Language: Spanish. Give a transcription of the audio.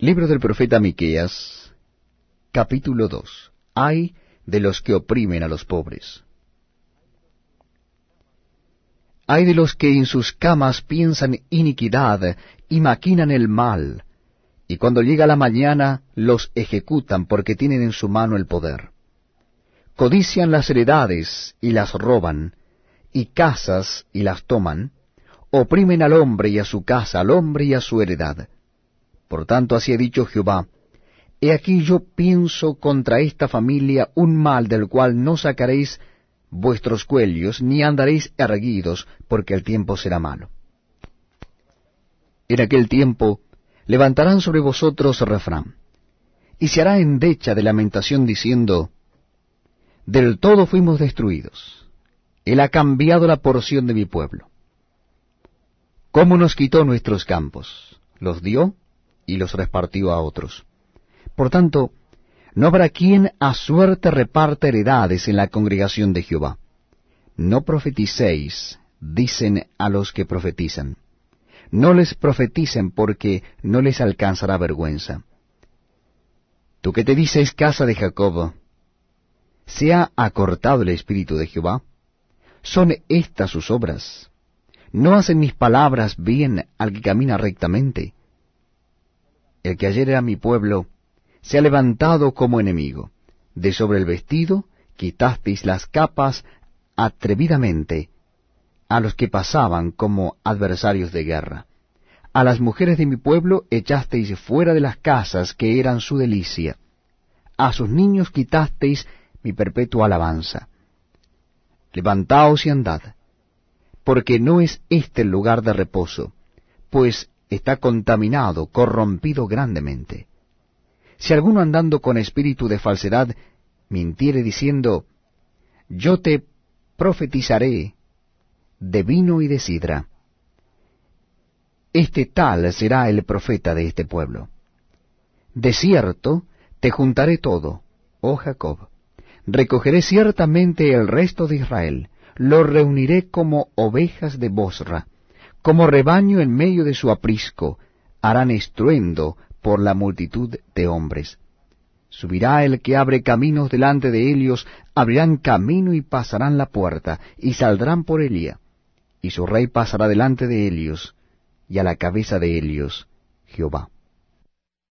Libro del profeta Miqueas, capítulo 2. Ay de los que oprimen a los pobres. Ay de los que en sus camas piensan iniquidad y maquinan el mal, y cuando llega la mañana los ejecutan porque tienen en su mano el poder. Codician las heredades y las roban, y casas y las toman, oprimen al hombre y a su casa, al hombre y a su heredad. Por tanto, así ha dicho Jehová: He aquí yo pienso contra esta familia un mal del cual no sacaréis vuestros cuellos, ni andaréis erguidos, porque el tiempo será malo. En aquel tiempo levantarán sobre vosotros refrán, y se hará endecha de lamentación diciendo: Del todo fuimos destruidos. Él ha cambiado la porción de mi pueblo. ¿Cómo nos quitó nuestros campos? Los dio y los repartió a otros. Por tanto, no habrá quien a suerte reparta heredades en la congregación de Jehová. No profeticéis, dicen a los que profetizan. No les profeticen, porque no les alcanzará vergüenza. Tú que te dices casa de Jacob, ¿se ha acortado el espíritu de Jehová? ¿Son estas sus obras? ¿No hacen mis palabras bien al que camina rectamente? El que ayer era mi pueblo se ha levantado como enemigo. De sobre el vestido quitasteis las capas atrevidamente a los que pasaban como adversarios de guerra. A las mujeres de mi pueblo echasteis fuera de las casas que eran su delicia. A sus niños quitasteis mi perpetua alabanza. Levantaos y andad, porque no es este el lugar de reposo, pues está contaminado, corrompido grandemente. Si alguno andando con espíritu de falsedad mintiere diciendo: Yo te profetizaré de vino y de sidra, este tal será el profeta de este pueblo. De cierto te juntaré todo, oh Jacob, recogeré ciertamente el resto de Israel, lo reuniré como ovejas de Bosra, como rebaño en medio de su aprisco, harán estruendo por la multitud de hombres. Subirá el que abre caminos delante de ellos, abrirán camino y pasarán la puerta, y saldrán por ella, y su rey pasará delante de ellos, y a la cabeza de ellos Jehová.